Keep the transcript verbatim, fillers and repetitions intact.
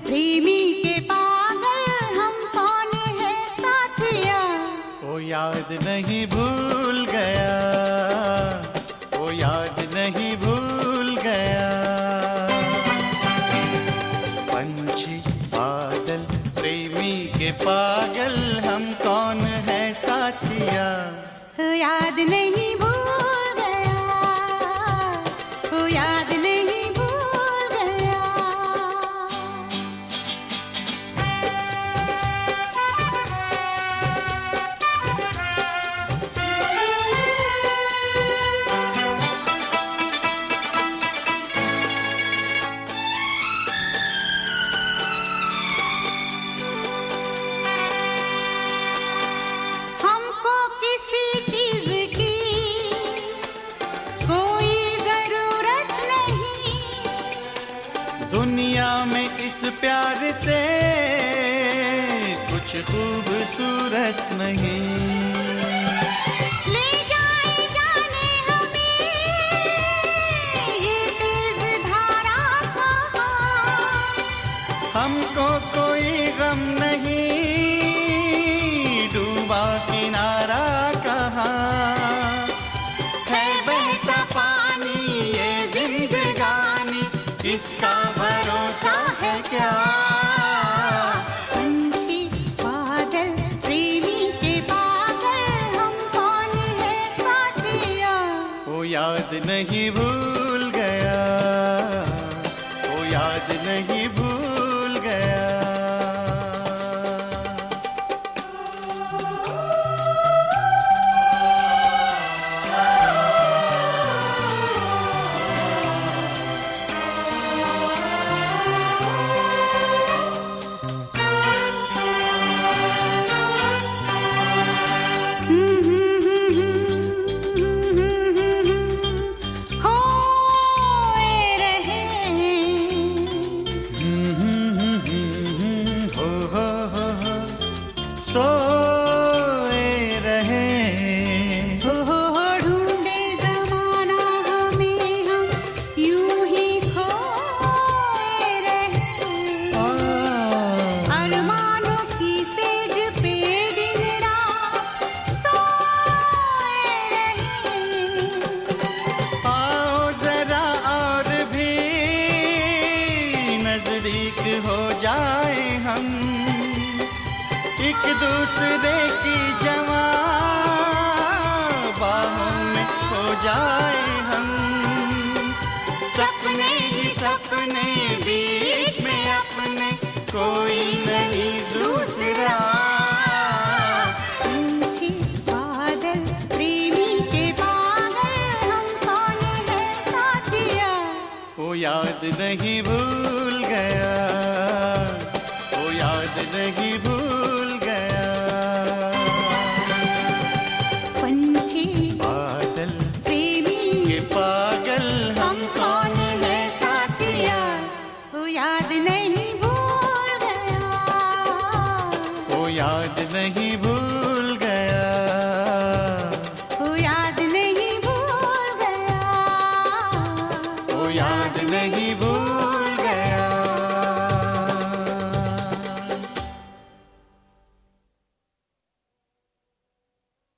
प्रेमी के पागल हम कौन है साथिया। वो याद नहीं भूल गया, वो याद नहीं भूल गया। पंछी बादल प्रेमी के पागल हम कौन है साथिया। वो याद नहीं भूल गया, वो याद नहीं भूल गया। हमको किसी चीज की कोई जरूरत नहीं, दुनिया में इस प्यार से कुछ खूबसूरत नहीं। ले जाए जाने हमें ये तेज धारा कहाँ। हमको कोई गम नहीं, डूबा किनारा कहाँ। है बहता पानी ये जिंदगानी, इसका भरोसा है क्या। पंछी बादल प्रेमी के पागल हम कौन है साथिया। वो याद नहीं भूल गया, वो याद नहीं भूल गया। खोए रहे हो हो हो हो सोए रहे। हो हो हो ढूंढे जमाना हमें हम यूं ही खोए रहे। अरमानों की सेज पे दिन रात सोए रहे। आओ जरा और भी नजदीक हो जाए हम, एक दूसरे की जवां बाहों में खो जाए हम। सपने ही सपने बीच में अपने, कोई नहीं दूसरा। पंछी बादल प्रेमी के पागल हम कौन है साथिया। वो याद नहीं भूल गया, वो याद नहीं भूल गया। पंछी बादल प्रेमी के पागल हम कौन है साथिया। वो याद नहीं भूल गया, वो याद नहीं भूल